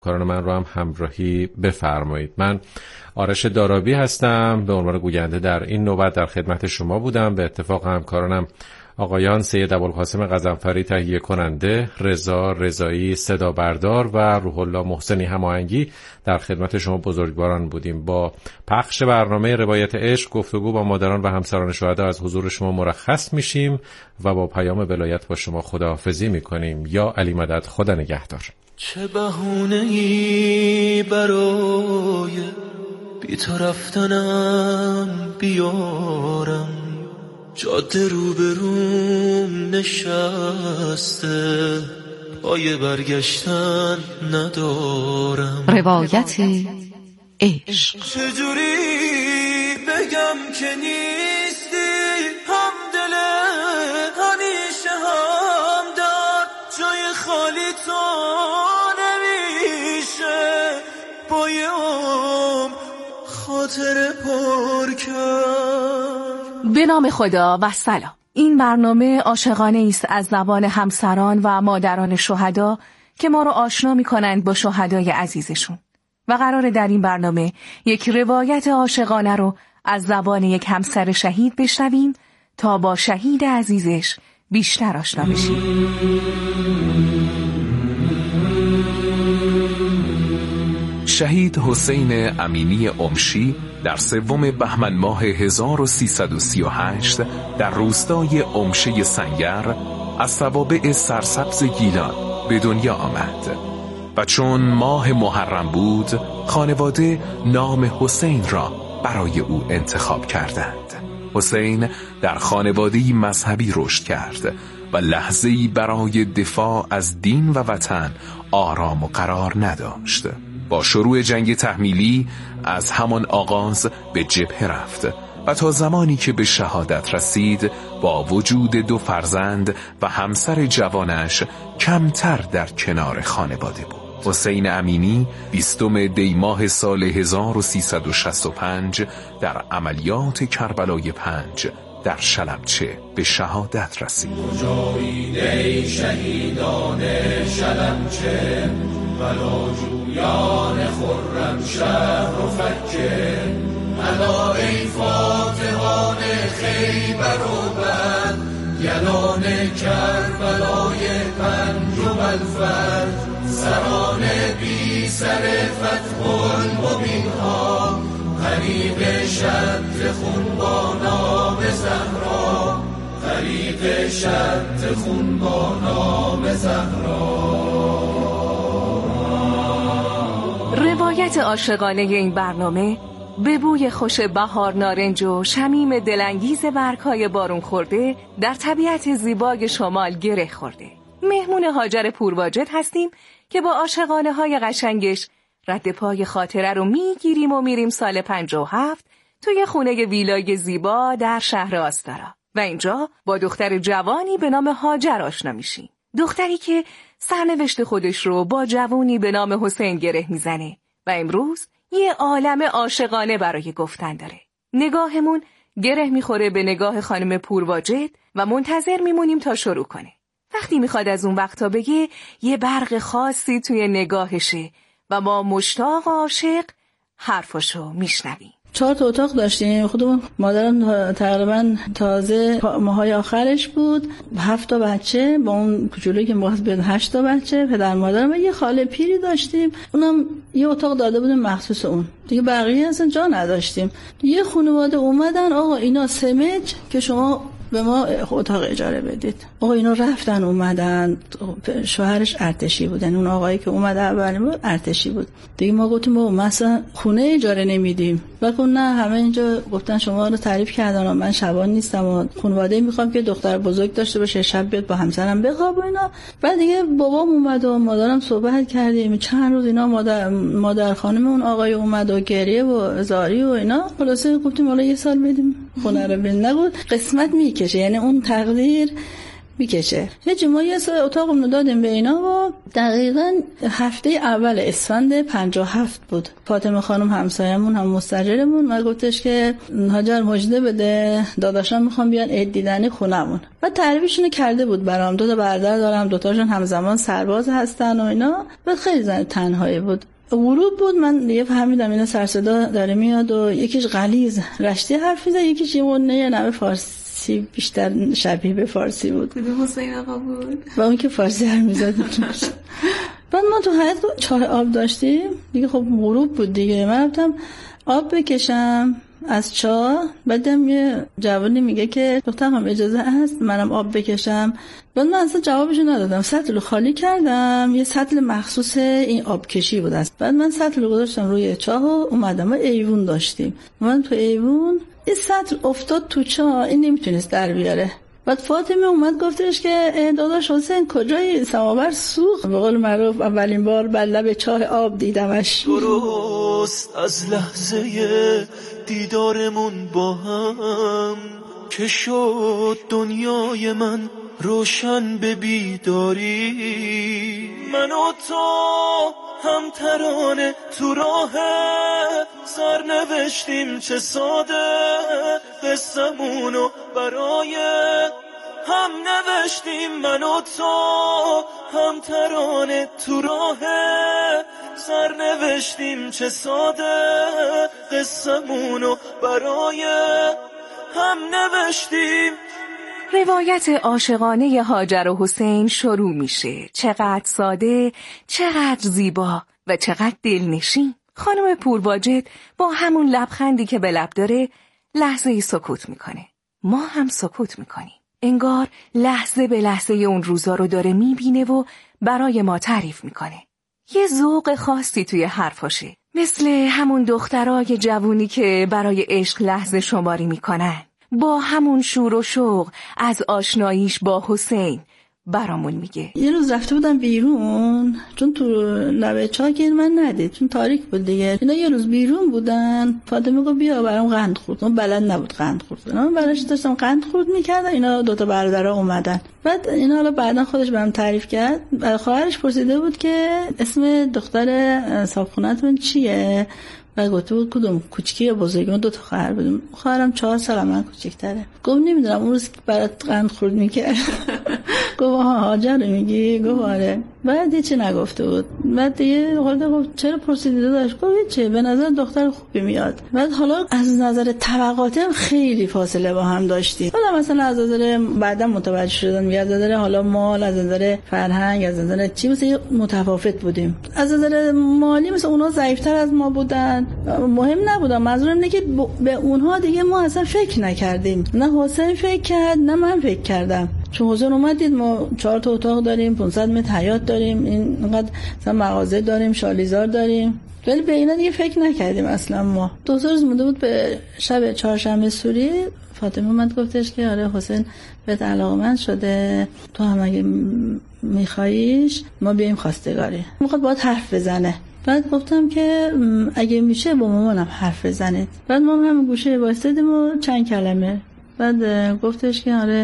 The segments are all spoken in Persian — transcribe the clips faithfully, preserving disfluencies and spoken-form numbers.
کاران من رو هم همراهی بفرمایید. من آرش دارابی هستم، به عنوان گوینده در این نوبت در خدمت شما بودم. به اتفاق همکارانم آقایان سید ابوالقاسم غضنفری تهیه کننده، رضا رضایی صدا بردار و روح الله محسنی هماهنگی در خدمت شما بزرگواران بودیم. با پخش برنامه روایت عشق گفتگو با مادران و همسران شهدا از حضور شما مرخص میشیم و با پیام ولایت با شما خداحافظی میکنیم. یا علی مدد، خدا نگهدار. چه بهونه‌ای برای بی تو رفتنم بیارم، جاده روبروم نشسته، پای برگشتن ندارم. روایت عشق. چجوری بگم که نیستی همدل، همیشه همدم، جای خالی تو نمیشه با یه عمر خاطر پر کرد. به نام خدا و سلام. این برنامه عاشقانه است از زبان همسران و مادران شهدا که ما رو آشنا می کنند با شهدای عزیزشون و قراره در این برنامه یک روایت عاشقانه رو از زبان یک همسر شهید بشنویم تا با شهید عزیزش بیشتر آشنا بشیم. شهید حسین امینی امشی در سوم بهمن ماه هزار و سیصد و سی و هشت در روستای امشه سنگر از توابع سرسبز گیلان به دنیا آمد و چون ماه محرم بود خانواده نام حسین را برای او انتخاب کردند. حسین در خانواده‌ای مذهبی رشد کرد و لحظه‌ای برای دفاع از دین و وطن آرام و قرار نداشت. با شروع جنگ تحمیلی از همان آغاز به جبهه رفت و تا زمانی که به شهادت رسید با وجود دو فرزند و همسر جوانش کمتر در کنار خانواده بود. حسین امینی بیستم دی ماه سال هزار و سیصد و شصت و پنج در عملیات کربلای پنج در شلمچه به شهادت رسید. مجاهید ای شهیدان شلمچه، بلاجویان خرم شهر و فکه، الا ای فاتحان خیبر و بد، یلان کربلای پنج و بلفت، سران بی سر فتح المبین ها، غریق شد خون با نام زهرا، غریق شد خون با نام زهرا. روایت عاشقانه این برنامه به بوی خوش بهار نارنج و شمیم دلانگیز برگ‌های بارون خورده در طبیعت زیبای شمال گره خورده. مهمون هاجر پورواجد هستیم که با عاشقانه های قشنگش رد پای خاطره رو میگیریم و میریم سال پنجاه و هفت توی خونه ویلای زیبا در شهر آستارا و اینجا با دختر جوانی به نام هاجر آشنا میشیم. دختری که سرنوشت خودش رو با جوانی به نام حسین گره میزنه و امروز یه عالم عاشقانه برای گفتن داره. نگاهمون گره میخوره به نگاه خانم پورواجد و منتظر میمونیم تا شروع کنه. وقتی میخواد از اون وقتا بگه یه برق خاصی توی نگاهشه و ما مشتاق و عاشق حرفاشو میشنویم. چهار تا اتاق داشتیم، خودمون مادرم تقریبا تازه ماهای آخرش بود، هفت تا بچه با اون کوچولویی که می‌خواست بیاد هشت تا بچه، پدر مادرم و یه خاله پیری داشتیم، اونم یه اتاق داده بودیم مخصوص اون، دیگه بقیه اصلا جا نداشتیم. یه خانواده اومدن آقا اینا سمج که شما به ما اتاق اجاره بدید. آقا اینا رفتن اومدن، شوهرش ارتشی بودن، اون آقایی که اومد اولین بار ارتشی بود. دیگه ما گفتیم ما مثلا خونه اجاره نمیدیم. بعد نه همه اینجا گفتن شما رو تعریف کردن، من شبان نیستم و خانواده میخوام که دختر بزرگ داشته باشه، شب بیاد با همسرم بخواب و اینا. بعد دیگه بابام اومد و مادرم صحبت کردیم، چند روز اینا مادر مادر خانم اون آقای اومد و گریه و زاری و اینا. خلاصه گفتیم حالا یه سال بدیم خونه رو ببین. نگو قسمت میکشه، یعنی اون تقدیر میکشه. یه ما یه سال اتاقمون دادیم به اینا و دقیقاً هفته اول اسفند پنجاه و هفت بود. فاطمه خانم همسایمون هم مستاجرمون ما گفتش که هاجر مجده بده داداشم میخوام بیان عید دیدنی خونمون. بعد تعریفشون کرده بود برام. دو تا برادر دارم، دو تاشون همزمان سرباز هستن و اینا. بعد خیلی زن تنهایی بود. غروب بود من دیگه فهمیدم اینا سر صدا داره میاد و یکیش غلیظ رشتی حرف میزنه، یکیش یه نوع نوع فارسی بیشتر شبیه به فارسی بود. کدوم حسین آقا بود؟ و اون که فارسی حرف میزد. بعد ما تو حیاط چای آب داشتیم دیگه، خب غروب بود دیگه. من رفتم آب بکشم از چاه، بعدم یه جوانی میگه که دخترم اجازه هست منم آب بکشم. بعد من اصلا جوابشو ندادم، سطل رو خالی کردم. یه سطل مخصوص این آب کشی بود است. بعد من سطل رو گذاشتم روی چاه و اومدم. ما ایوون داشتیم، من تو ایوون این سطل افتاد تو چاه، این نمیتونست در بیاره. بعد فاطمه اومد گفتش که داداش حسین کجایی؟ سماور سوخت. به قول معروف اولین بار بر لب چاه آب دیدمش. درست از لحظه دیدارمون با هم که شد دنیای من روشن به بیداری، من و تو هم ترانه تو راه سر نوشتیم، چه ساده قصمونو برای هم نوشتیم، من و تو هم ترانه تو راه سر نوشتیم، چه ساده قصمونو برای هم نوشتیم. روایت عاشقانه هاجر و حسین شروع میشه. چقدر ساده، چقدر زیبا و چقدر دلنشین. خانم پورواجد با همون لبخندی که به لب داره لحظه‌ای سکوت میکنه. ما هم سکوت میکنیم. انگار لحظه به لحظه اون روزا رو داره میبینه و برای ما تعریف میکنه. یه ذوق خاصی توی حرفاشه، مثل همون دخترای جوونی که برای عشق لحظه شماری میکنن، با همون شور و شوق از آشناییش با حسین برامون میگه. یه روز رفته بودم بیرون، چون تو لبه چاه گیر من ندید، چون تاریک بود دیگه. اینا یه روز بیرون بودن، فاطمه گفت بیا برام قند خورد. من بلد نبود قند خورد. من براش داشتم قند خورد میکردم. اینا دو تا برادرها اومدن. بعد اینا حالا بعدا خودش برام تعریف کرد. خواهرش پرسیده بود که اسم دختر صاحبخونه‌تون چیه؟ و گفته بود کدوم، کوچکی یا بزرگی؟ من دو تا خواهر بودم. خواهرم چهار سال من کوچیک‌تره. گفت نمیدونم اون روز برات قند خورد میکرد. گفت ها هاجر میگی؟ گفت آره. بعد هیچی نگفته بود. بعد دیگه گفت چرا پرسیدی داداش؟ گفت چه به نظر دختر خوبی میاد. بعد حالا از نظر طبقاتم خیلی فاصله با هم داشتیم. حالا مثلا از نظر بعدا متوجه شدم از نظر حالا مال، از نظر فرهنگ، از نظر چی مثلا متفاوت بودیم. از نظر مالی مثلا اونها ضعیف‌تر از ما بودن. مهم نبود. منظورم اینه که به اونها دیگه ما اصلا فکر نکردیم. نه حسین فکر کرد نه من فکر کردم. چون حسین اومد دید ما چهار تا اتاق داریم، پانصد متر حیاط داریم، اینقدر مثلا مغازه داریم، شالیزار داریم، ولی به اینا دیگه فکر نکردیم اصلا. ما دو سه روز مونده بود به شب چهارشنبه سوری، فاطمه اومد گفتش که آره حسین بهت علاقه‌مند شده، تو هم اگه میخواییش ما بیایم خواستگاری، میخواد باهات حرف بزنه. بعد گفتم که اگه میشه با مامانم حرف بزنید. بعد ما هم گوشه وایسادیم و چند کلمه. بعد گفتش که آره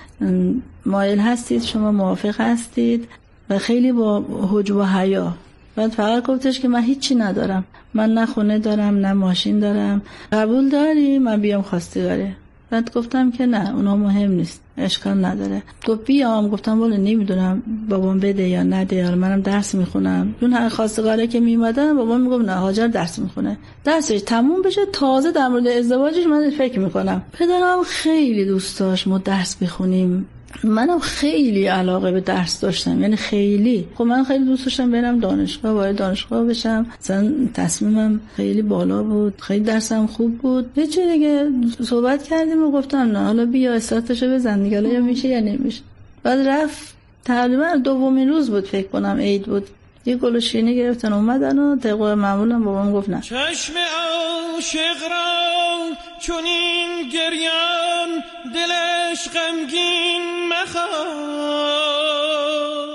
مایل هستید، شما موافق هستید، و خیلی با حجب و حیا. بعد فقط گفتش که من هیچی ندارم، من نه خونه دارم نه ماشین دارم، قبول داری من بیام خواستگاری؟ بعد گفتم که نه اونا مهم نیست، اشکال نداره. گفت بیام. گفتم والا نمیدونم بابام بده یا نده، یا منم درس میخونم. چون هر خواستگاره که میمدن بابام میگفت نه هاجر درس میخونه، درسش تموم بشه تازه در مورد ازدواجش من فکر میکنم. پدرم خیلی دوست داشت ما درس بخونیم، منم خیلی علاقه به درس داشتم، یعنی خیلی. خب من خیلی دوست داشتم برم دانشگاه، وارد دانشگاه بشم. مثلا تصمیمم خیلی بالا بود، خیلی درسم خوب بود. یه چیزی دیگه صحبت کردیم و گفتم نه حالا بیا استارتشو بزن دیگه، حالا یا میشه یا نمیشه. بعد رفت. تقریبا دومین روز بود فکر کنم، عید بود. یه گل و شیرینی گرفتن اومدن و طبق معمولم بابام گفت نه. چشم عاشق را چون این گریان دلش غمگین مخواه،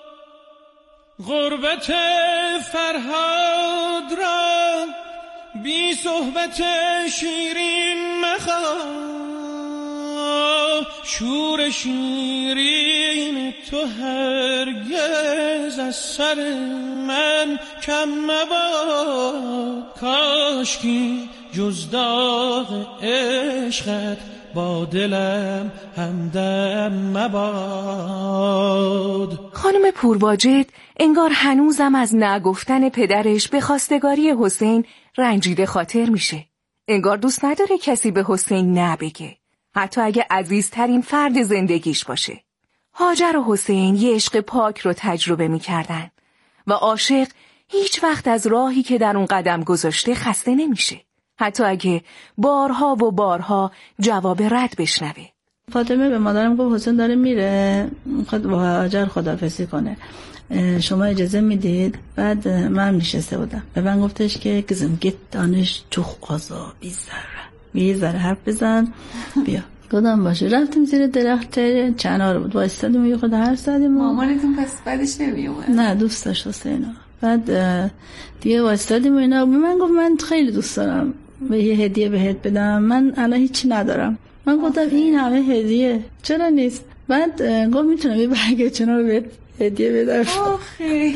غربت فرهاد را بی صحبت شیرین مخواه. شور شیرین تو هرگز از سر من کم مباد. کاشکی جز داغ عشقت با دلم همدم مباد. خانم پورواجد انگار هنوزم از نگفتن پدرش به خواستگاری حسین رنجیده خاطر میشه. انگار دوست نداره کسی به حسین نبگه، حتی اگه عزیزترین فرد زندگیش باشه. هاجر و حسین یه عشق پاک رو تجربه میکردن و عاشق هیچ وقت از راهی که در اون قدم گذاشته خسته نمیشه، حتی اگه بارها و بارها جواب رد بشنوه. فاطمه به مادرم gofت حسین داره میره، میخواد با هاجر خداحافظی کنه، شما اجازه میدید؟ بعد من نشسته بودم و من گفتش که کزم گت دانش چوخ آزا بیزره یه ذره حرف بزن بیا. گفتم باشه. رفتیم زیر درخت چنار بود، وایستادیم یه خود هر زدیم. مامانتون پس بعدش نمیومد؟ نه دوست داشت حسینا. بعد دیگه وایستادیم و اینا. من گفت من خیلی دوست دارم به یه هدیه بهت بدم، من الان هیچی ندارم. من گفتم این همه هدیه چرا نیست؟ بعد گفت میتونم یه برگ چنار بهت هدیه بدم. آخه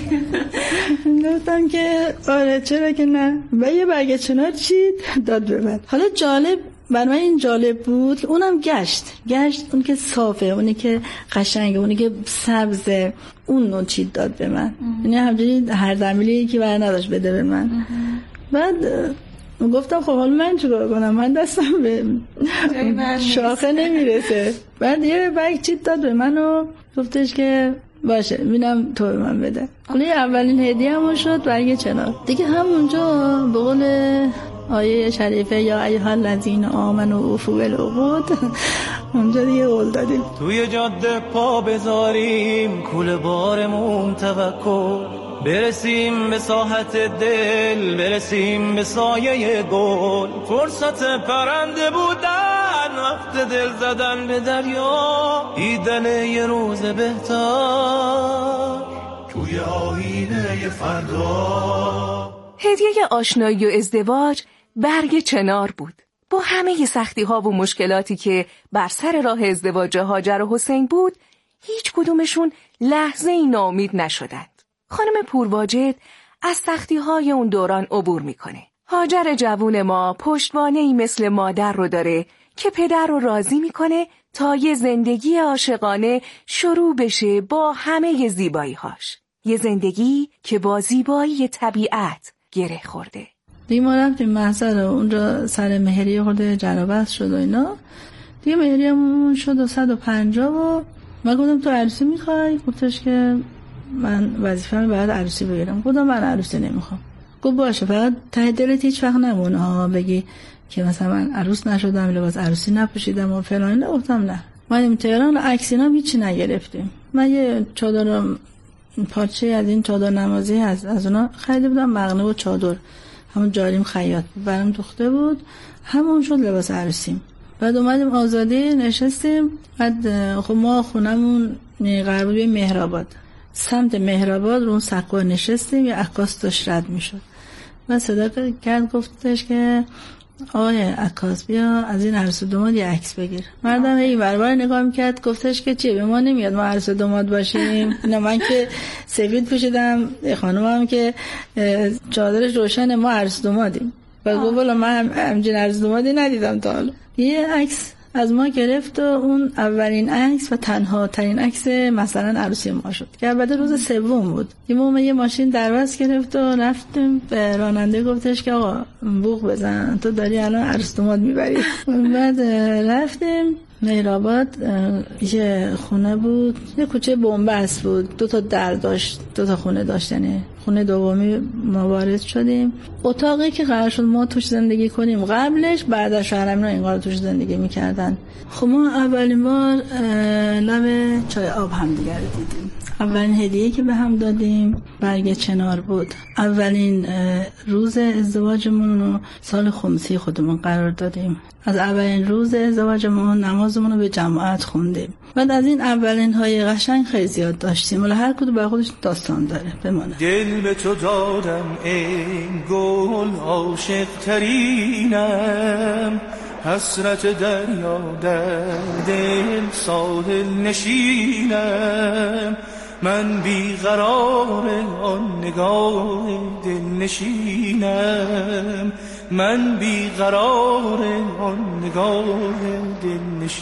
گفتم که آره چرا که نه. و یه برگ چنار چی داد به من. حالا جالب برای من این جالب بود، اونم گشت گشت اون که صافه، اونی که قشنگه، اونی که سبزه، اون نوع چی داد به من. یعنی همجوری هر زمیلی که بر نداشت بده به من. بعد گفتم خب حالا من چیکار کنم، من دستم به شاخه نمیرسه. بعد یه برگ چیت داد به من و گفتش که باشه ببینم تو به من بده. حالا اولین هدیه همون شد برگ چنار. دیگه همونجا به قول آیه شریفه یا ایها الذین آمنوا اوفوا بالعقود، اونجا دیگه قول دادیم توی جاده پا بذاریم کوله بارمون توکل، برسیم به ساحت دل، برسیم به سایه گل، فرصت پرنده بودن، وقت دل زدن به دریا، دیدن یه روز بهتر توی آینه فردا. هدیه آشنایی و ازدواج برگ چنار بود. با همه سختی ها و مشکلاتی که بر سر راه ازدواج هاجر و حسین بود، هیچ کدومشون لحظه ای ناامید نشدند. خانم پورواجد از سختی های اون دوران عبور میکنه. هاجر جوون ما پشتوانه‌ای مثل مادر رو داره که پدر رو راضی میکنه تا یه زندگی عاشقانه شروع بشه با همه زیبایی هاش. یه زندگی که با زیبایی طبیعت گره خورده. دیگه ما رفتیم محضر اونجا سر مهریه خورده جلابست شد و اینا. دیگه مهریه همون شد و صد و پنجاه و من گفتم تو عروسی میخوای؟ گفتش که من وظیفه‌مه باید عروسی بگیرم. گفتم من عروسی نمیخوام. گفت باشه فقط ته دلت هیچ وقت نمونه ها بگی که مثلا من عروس نشدم، لباس عروسی نپوشیدم و فلان. گفتم نه. ما این تهران عکسینا هیچی نگرفتیم. من یه چادر پارچه از این چادر نمازی هست از اونا خریده بودم، مغنه و چادر همون جاریم خیاط برام دوخته بود، همون شد لباس عروسیم. بعد اومدیم آزادی نشستیم. بعد خب ما خونمون قرار بود مهرآباد، سمت مهرآباد رو اون سقو نشستیم، یه عکاس داشت رد میشد و صدا کرد گفتش که آقای عکاس بیا از این عروس و داماد یه عکس بگیر. مردم این بربر نگاه میکرد گفتش که چیه به ما نمیاد ما عروس و داماد باشیم؟ نه من که سفید پوشیدم، خانومم که چادرش روشنه، ما عروس و دامادیم. و گفت والا من همچین عروس و دامادی ندیدم تا حالا. یه عکس از ما گرفت و اون اولین عکس و تنها ترین عکس مثلا عروسی ما شد که البته روز سوم بود. یه موقع یه ماشین دربست گرفت و رفتیم به راننده گفتش که آقا بوق بزن تو داری الان عروس داماد میبری. بعد رفتیم مهرآباد، یه خونه بود، یه کوچه بنبست بود، دو تا در داشت، دو تا خونه داشت. یعنی خونه دومی ما وارد شدیم، اتاقی که قرار شد ما توش زندگی کنیم قبلش بعد شهرمون اینقدر توش زندگی میکردن. خب ما اولین بار لب چای آب هم دیگر دیدیم. اولین هدیه که به هم دادیم برگ چنار بود. اولین روز ازدواجمون رو سال خمسی خودمون قرار دادیم. از اولین روز ازدواجمون نمازمون رو به جماعت خوندیم. بعد از این اولین های قشنگ خیلی زیاد داشتیم، ولی هر کدوم برای خودش داستان داره. بمونه دل به تو دادم ای گل عاشق ترینم، حسرت دریا در دل ساحل نشینم، من بیقرار آن نگاه دل نشینم، من بیقرار آن نگاه دل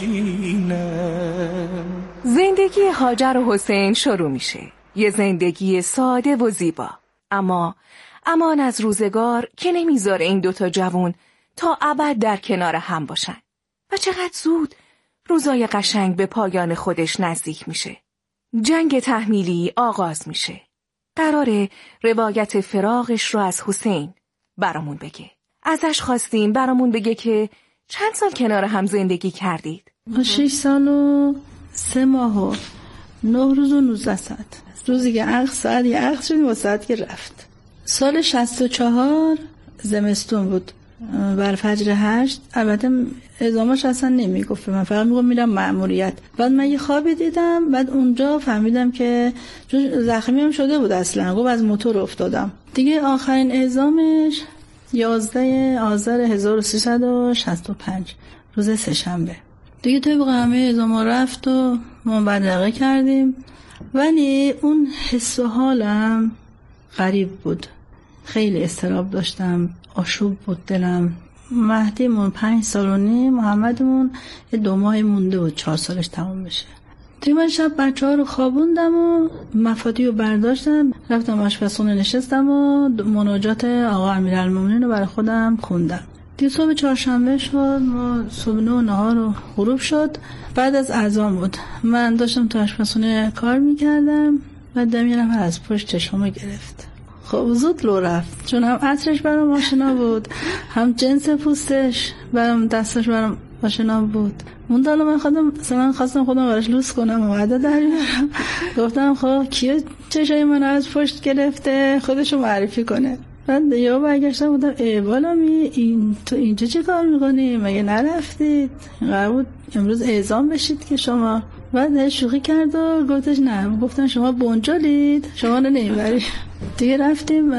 نشینم. زندگی هاجر و حسین شروع میشه، یه زندگی ساده و زیبا، اما امان از روزگار که نمیذاره این دوتا جوون تا ابد در کنار هم باشن. و چقدر زود روزای قشنگ به پایان خودش نزدیک میشه. جنگ تحمیلی آغاز میشه. قراره روایت فراقش رو از حسین برامون بگه. ازش خواستیم برامون بگه که چند سال کنار هم زندگی کردید؟ شش سال و سه ماه و نه روز و نوزده ساعت. روزی که عقد ساعت یه عقد شدیم و ساعت که رفت. سال شصت و چهار زمستون بود، بر فجر هشت. البته اعزامش اصلا نمیگفت، من فقط میگم میرم مأموریت. بعد من یه خوابی دیدم، بعد اونجا فهمیدم که زخمی هم شده بود اصلا، گفت از موتور افتادم دیگه. آخرین اعزامش یازده آذر هزار و سیصد و شصت و پنج روز سه‌شنبه دیگه. طبق همه اعزاما رفت و ما بدرقه کردیم، ولی اون حس و حالم غریب بود. خیلی اضطراب داشتم، آشوب بود دلم. مهدیمون پنج سال و نیم، محمدمون یه دو ماه مونده بود چهار سالش تمام بشه. توی من شب بچه ها رو خوابوندم و مفادی رو برداشتم، رفتم آشپزخونه نشستم و مناجات آقا امیرالمومنین رو برای خودم خوندم. دیگه صبح چهارشنبه شد، ما صبحونه و نهار و غروب شد. بعد از اذان بود، من داشتم تو آشپزخونه کار میکردم، بعد دم یه نفر از پشت چشمو گرفت. خب زود لو رفت، چون هم عطرش برام آشنا بود، هم جنس پوستش برام، دستش برام آشنا بود. اون دالا من خودم مثلا خواستم خودم براش لوس کنم و عدد در بیارم. گفتم خب کیه چشای من از پشت گرفته، خودشو معرفی کنه. بعد یا برگشتم بودم ای بالا می این تو اینجا چه کار میکنی؟ مگه نرفتید؟ قرار بود امروز اعزام بشید که شما. بعد شوخی کرد و گفتش نه. گفتم شما بنجلید، شما رو نمیبری. دیگه رفتیم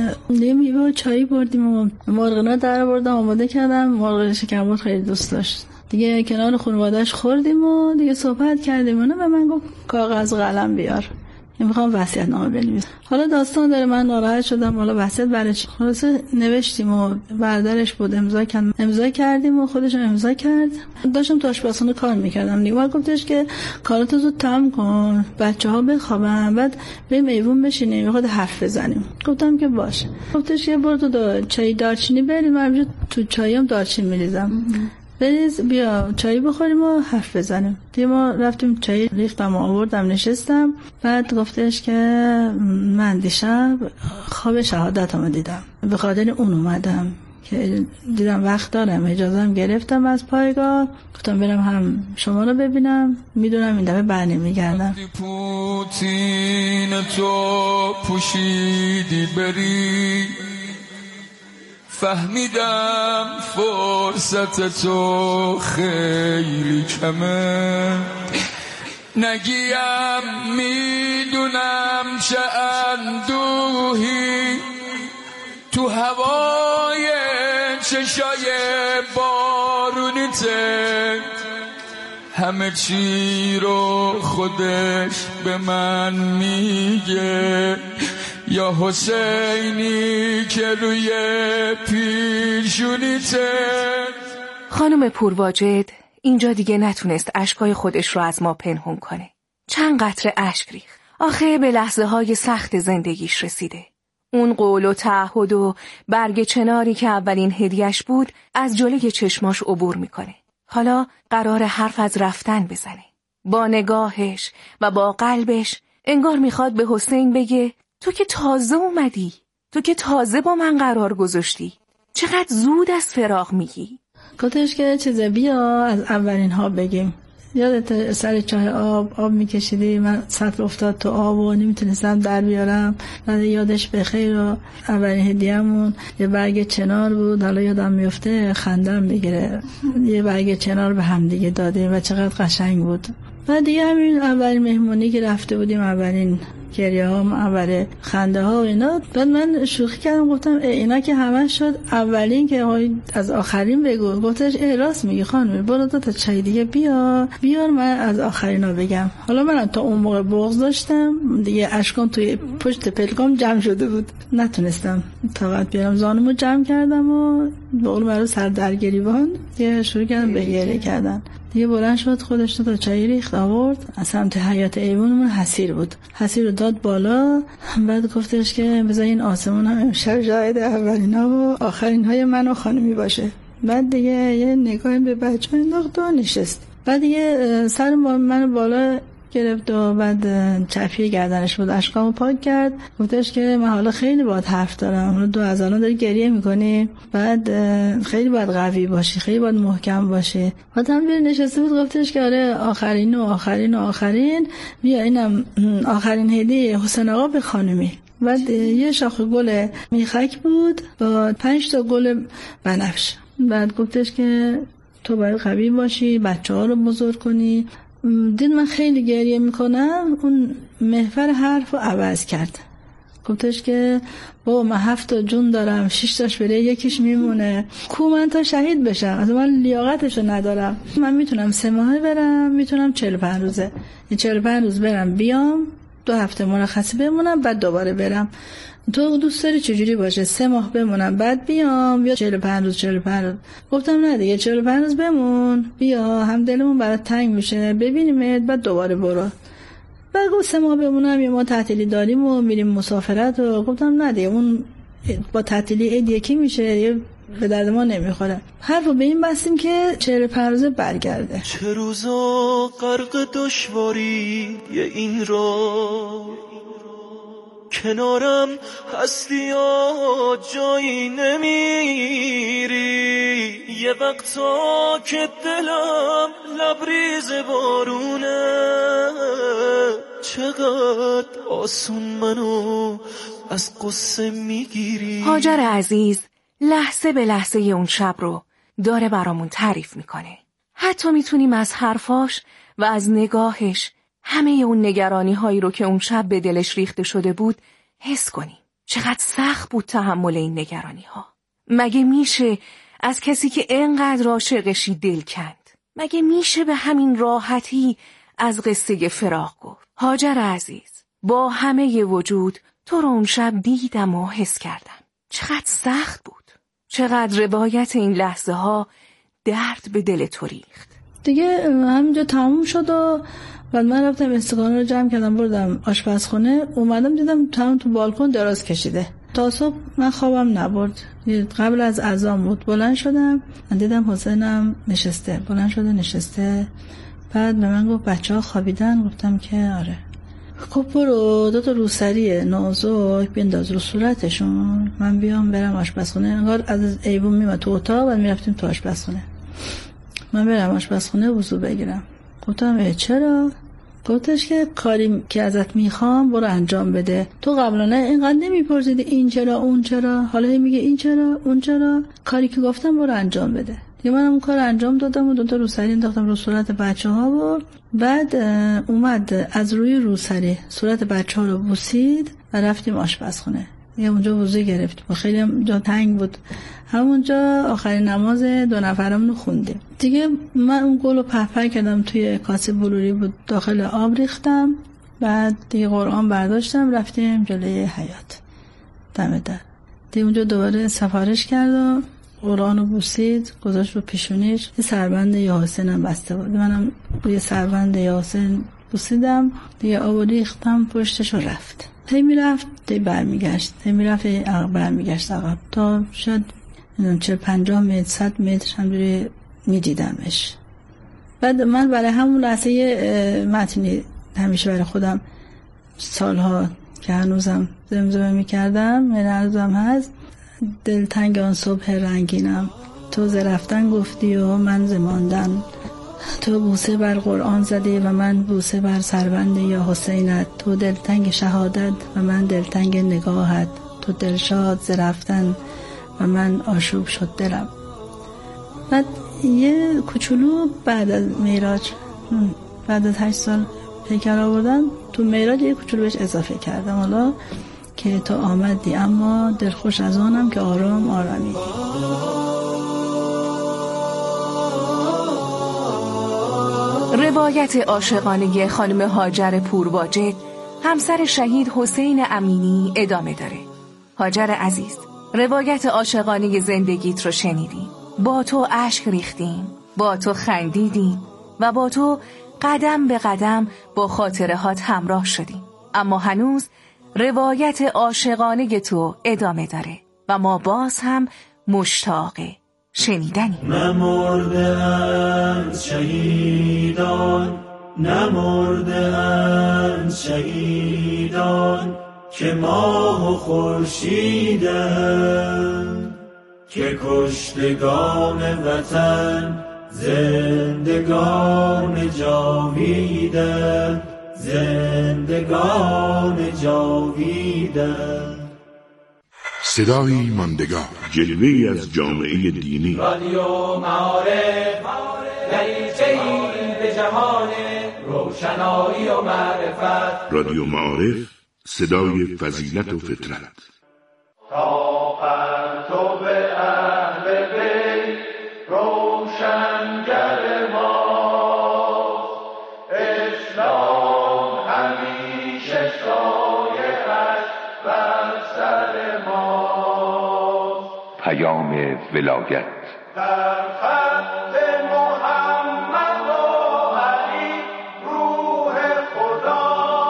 یه میوه و چایی بردیم و مرغنا در بردم آماده کردم. مرغ شکربرد خیلی دوست داشت. دیگه کنار خانواده‌اش خوردیم و دیگه صحبت کردیم و به من گفت کاغذ قلم بیار، میخوام وصیت‌نامه بنویسم. حالا داستان داره، من ناراحت شدم، حالا وصیت برای چی؟ خلاص نوشتیم و برادرش بود امضا کرد، امضا کردیم و خودش امضا کرد. داشتم تو آشپزخونه کار میکردم. نیما گفتش که کاراتو زود تمام کن، بچه‌ها بخوابن، بعد بریم ایوون بشینیم میخواد حرف بزنیم. گفتم که باشه. گفتش یه برو تو چای دارچینی بریم، من تو چایم دارچین میریزم، بریز بیا چای بخوریم و حرف بزنیم. دیگه ما رفتیم چای ریختم و آوردم نشستم. بعد گفتش که من دیشب خواب شهادتمو دیدم، به خاطر اون اومدم که دیدم وقت دارم، اجازم گرفتم از پایگاه، گفتم برم هم شما رو ببینم، میدونم این دفعه برنمیگردم. پوتین تو پوشیدی بری، فهمیدم فرصت تو خیلی کمه، نگیم میدونم چه اندوهی تو هوای چشای بارونیته، همه چی رو خودش به من میگه، یا حسینی که روی پیشونیته. خانم پورواجد اینجا دیگه نتونست اشکای خودش رو از ما پنهون کنه. چند قطره اشک ریخت. آخه به لحظه های سخت زندگیش رسیده. اون قول و تعهد و برگ چناری که اولین هدیه‌اش بود از جلوی چشماش عبور میکنه. حالا قرار حرف از رفتن بزنه. با نگاهش و با قلبش انگار میخواد به حسین بگه تو که تازه اومدی، تو که تازه با من قرار گذاشتی، چقدر زود از فراق میگی. گفتش که چیزه بیا از اولین ها بگیم. یادت سر چاه آب آب میکشیدی، من سطل افتاد تو آب و نمیتونستم در بیارم. بعد یادش بخیر و اولین هدیه‌مون یه برگ چنار بود، حالا یادم میفته خندم میگیره. یه برگ چنار به هم دیگه دادیم و چقدر قشنگ بود. بعد دیگه همین اولین مهمونی که رفته بودیم، اولین گریه ها، اول خنده ها و اینا. بعد من شوخی کردم گفتم اینا که همه شد اولین که از آخرین بگو. گفتش ای راست میگی خانم، برو دو تا چای دیگه بیا بیار من از آخرینا بگم. حالا من تا اون موقع بغض داشتم دیگه، اشکام توی پشت پلکام جمع شده بود، نتونستم طاقت بیارم، زانومو جمع کردم و به قول معروف سر در گریبان دیگه شروع کردم به گریه کردن. دیگه بلند شد خودش تا چای ریخت آورد از سمت حیاط ایوونمون، حسیر بود، حسیر رو داد بالا. بعد گفتش که بذار این آسمون هم امشب شاهد اولینا و آخرین های من و خانمی باشه. بعد دیگه یه نگاه به بچه انداخت و نشست. بعد دیگه سر من بالا گرفت و بعد چپی گردنش بود، اشکامو پاک کرد. گفتش که من حالا خیلی باید حرف دارم، دو از الان داری گریه میکنی، بعد خیلی باید قوی باشی، خیلی باید محکم باشی. بعد هم بیر نشسته بود. گفتش که آره آخرین و آخرین و آخرین، بیا اینم آخرین هدیه حسین آقا به خانمی. بعد یه شاخ گل میخک بود با پنج تا گل بنفش. بعد گفتش که تو باید قوی باشی، بچه ها رو بزرگ کنی. دید من خیلی گریه میکنم، اون محور حرف رو عوض کرد. گفتش که بابا من هفت تا جون دارم، شش تاش بره یکیش میمونه، کو من تا شهید بشم، از من لیاقتشو ندارم. من میتونم سه ماهه برم، میتونم چهل و پنج روزه، این چهل و پنج روز برم بیام، دو هفته مرخصی بمونم بعد دوباره برم. تو دوست داری چجوری باشه؟ سه ماه بمونم بعد بیام یا چهل و پنج روز؟ چهل و پنج روز. گفتم نه دیگه چهل و پنج روز بمون، بیا هم دلمون برات تنگ میشه، ببینیمت بعد دوباره برو. بعد گفت سه ماه بمونم، یه ما تعطیلی داریم و میریم مسافرت. و گفتم نه دیگه اون با تعطیلی عید یکی میشه، یه به درد ما نمیخوره. حرفو به این بستیم که چهل و پنج روزه برگرده. چه روزا غرق دشواری این را کنارم هستی یا جایی نمیری، یه وقتا که دلم لبریز بارونه، چقدر آسون منو از قصه میگیری. هاجر عزیز لحظه به لحظه اون شب رو داره برامون تعریف میکنه. حتی میتونیم از حرفاش و از نگاهش همه اون نگرانی هایی رو که اون شب به دلش ریخته شده بود حس کنیم. چقدر سخت بود تحمل این نگرانی ها. مگه میشه از کسی که اینقدر عاشقشی دل کند؟ مگه میشه به همین راحتی از قصه فراق گفت؟ هاجر عزیز، با همه ی وجود تو رو اون شب دیدم و حس کردم. چقدر سخت بود. چقدر روایت این لحظه ها درد به دل تو ریخت. دیگه همینجا تموم شد و بعد من رفتم استکانه رو جمع کردم بردم آشپزخونه. اومدم دیدم تمام تو بالکن دراز کشیده. تا صبح من خوابم نبرد. قبل از اذان بود. بلند شدم من دیدم حسینم نشسته. بلند شده نشسته. بعد به من گفت بچه ها خوابیدن؟ گفتم که آره. خب برو دو تا روسری نازک بنداز رو صورتشون، من بیام برم آشپزخونه. انگار از ایوون میمد تو اتاق و میرفتیم تو آشپزخونه. من برم آشپزخونه وضو بگیرم. گفتم چرا؟ گفتش که کاری که ازت میخوام برو انجام بده. تو قبلا اینقدر نمیپرسیدی این چرا اون چرا، حالا میگه این چرا اون چرا. کاری که گفتم برو انجام بده. یه منم اون کار انجام دادم و دو تا روسری انداختم رو صورت بچه ها و بعد اومد از روی روسری صورت بچه ها رو بوسید و رفتیم آشپزخونه. یه اونجا وضو گرفتیم و خیلی جا تنگ بود. همونجا آخرین نماز دو نفرمون رو خوندیم. دیگه من اون گل رو پهپر کردم توی کاسه بلوری بود، داخل آب ریختم. بعد دیگه قرآن برداشتم رفتیم جلوی حیاط دم در. دیگه اونجا دوباره سفارش کرد و قرآن رو بوسید، گذاشت رو پیشونیش. یه سربند یاسین هم بسته بود. منم یه سربند یاسین بوسیدم. دیگه آب ریختم پشتش رو رفت. هی میرفت دی برمیگشت، هی میرفت هی برمیگشت عقب تا شاید چه پنجاه متر صد متر همجوری میدیدمش. بعد من برای همون لحظه یه متنی همیشه برای خودم سالها که هنوزم زمزمه میکردم، من هنوزم هست: دلتنگ آن صبح رنگینم، تو ز رفتن گفتی و من ز ماندن، تو بوسه بر قرآن زدی و من بوسه بر سربند یا حسینت، تو دلتنگ شهادت و من دلتنگ نگاهت، تو دلشاد ز رفتن و من آشوب شد دلم. بعد یه کوچولو بعد از معراج، بعد از هشت سال هیکل آوردن تو معراج یک کوچولو بهش اضافه کردم، حالا که تا آمدی اما دلخوش از آنم که آرام آرامی. روایت عاشقانه خانم هاجر پورواجد همسر شهید حسین امینی ادامه داره. هاجر عزیز، روایت عاشقانه زندگیت رو شنیدیم، با تو اشک ریختیم، با تو خندیدیم و با تو قدم به قدم با خاطرهات همراه شدیم، اما هنوز روایت عاشقانه تو ادامه داره و ما باز هم مشتاق شنیدنی. نمردند شهیدان، نمردند شهیدان که ماه و خورشیدند، که کشتگان وطن زندگان جاویدند، زندگان جاویدند. صدای ماندگار، جلوه‌ای از جامعه دینی. رادیو معارف، دریچه‌ای به جهان روشنایی و معرفت. رادیو معارف، صدای فضیلت و فطرت. تا پرتو به اهل بیت روشنگر ما، اسلام همیشه سایه‌اش بر سر ما. پیام ولایت در خط محمد و علی روح خدا،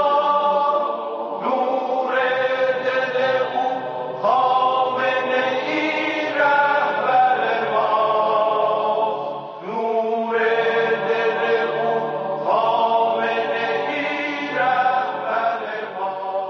نور دل او خامنه ای رهبر ما، نور دل او خامنه ای رهبر ما.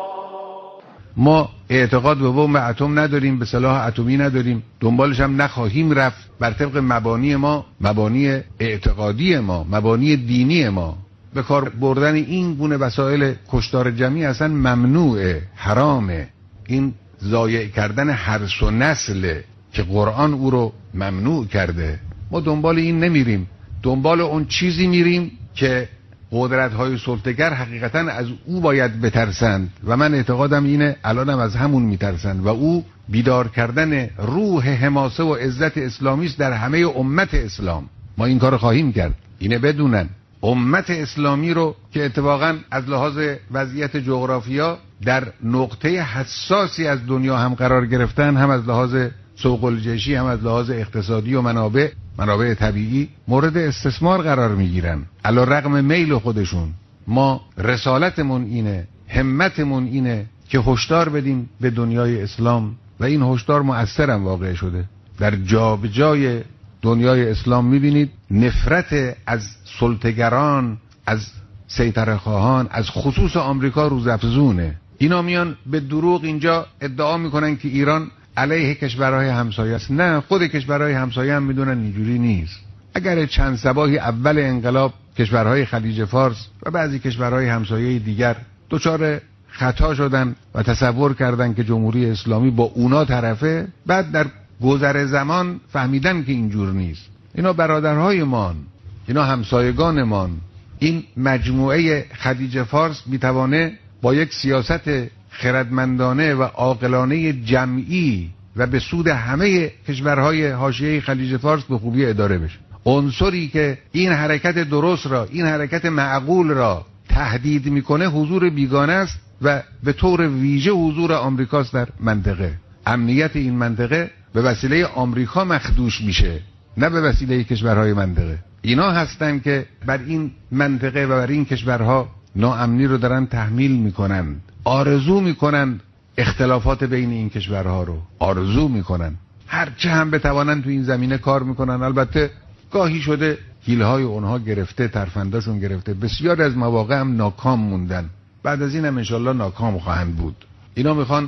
ما اعتقاد به بمب اتم نداریم، به سلاح اتمی نداریم، دنبالش هم نخواهیم رفت. بر طبق مبانی ما، مبانی اعتقادی ما، مبانی دینی ما، به کار بردن این گونه وسایل کشتار جمعی اصلا ممنوعه، حرامه. این ضایع کردن هرس و نسله که قرآن او رو ممنوع کرده. ما دنبال این نمیریم، دنبال اون چیزی میریم که قدرت‌های سلطه‌گر حقیقتاً از او باید بترسند و من اعتقادم اینه الانم از همون میترسند و او بیدار کردن روح حماسه و عزت اسلامی است در همه امت اسلام. ما این کار خواهیم کرد، اینه بدونن. امت اسلامی رو که اتفاقاً از لحاظ وضعیت جغرافیا در نقطه حساسی از دنیا هم قرار گرفتن، هم از لحاظ سوق الجیشی، هم از لحاظ اقتصادی و منابع منابع طبیعی مورد استثمار قرار میگیرن علی رغم میل خودشون. ما رسالتمون اینه، همتمون اینه که هشدار بدیم به دنیای اسلام و این هشدار مؤثرم واقع شده. در جا به جای دنیای اسلام میبینید نفرت از سلطه‌گران، از سیطره خواهان، از خصوص آمریکا روزافزونه. اینا میان به دروغ اینجا ادعا میکنن که ایران علیه کشورهای همسایه است. نه، خود کشورهای همسایه هم میدونن اینجوری نیست. اگر چند صباحی اول انقلاب کشورهای خلیج فارس و بعضی کشورهای همسایه دیگر دچار خطا شدن و تصور کردن که جمهوری اسلامی با اونا طرفه، بعد در گذر زمان فهمیدن که اینجور نیست. اینا برادرهای مان، اینا همسایگان مان. این مجموعه خلیج فارس میتوانه با یک سیاست خردمندانه و عاقلانه جمعی و به سود همه کشورهای حاشیه خلیج فارس به خوبی اداره بشه. عنصری که این حرکت درست را، این حرکت معقول را تهدید میکنه حضور بیگانه است و به طور ویژه حضور آمریکاست در منطقه. امنیت این منطقه به وسیله آمریکا مخدوش میشه، نه به وسیله کشورهای منطقه. اینا هستن که بر این منطقه و بر این کشورها ناامنی رو دارن تحمیل میکنن، آرزو میکنن اختلافات بین این کشورها رو آرزو میکنن، هرچه هم بتوانن تو این زمینه کار میکنن. البته گاهی شده حیله‌های اونها گرفته، ترفنداشون گرفته، بسیار از مواقع هم ناکام موندن، بعد از این هم انشالله ناکام خواهند بود. اینا میخوان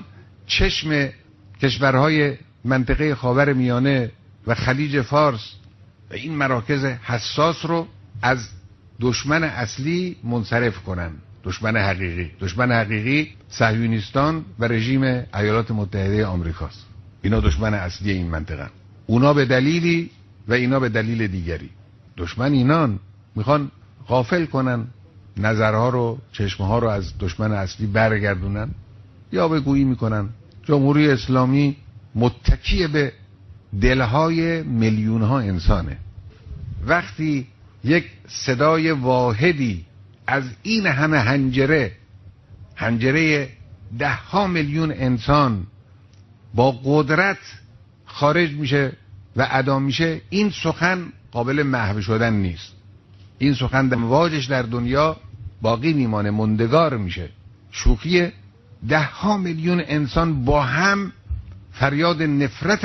چشم کشورهای منطقه خاور میانه و خلیج فارس و این مراکز حساس رو از دشمن اصلی منصرف کنن. دشمن حقیقی، دشمن حقیقی صهیونیستان و رژیم ایالات متحده آمریکاست. اینا دشمن اصلی این منطقه، اونا به دلیلی و اینا به دلیل دیگری. دشمن اینان میخوان غافل کنن نظرها رو، چشمها رو از دشمن اصلی برگردونن، یا بگویی میکنن جمهوری اسلامی متکی به دلهای میلیون ها انسانه. وقتی یک صدای واحدی از این همه حنجره، حنجره ده ها میلیون انسان با قدرت خارج میشه و ادا میشه، این سخن قابل محو شدن نیست. این سخن امواجش در دنیا باقی میمانه، مندگار میشه. شوخی ده ها میلیون انسان با هم فریاد نفرت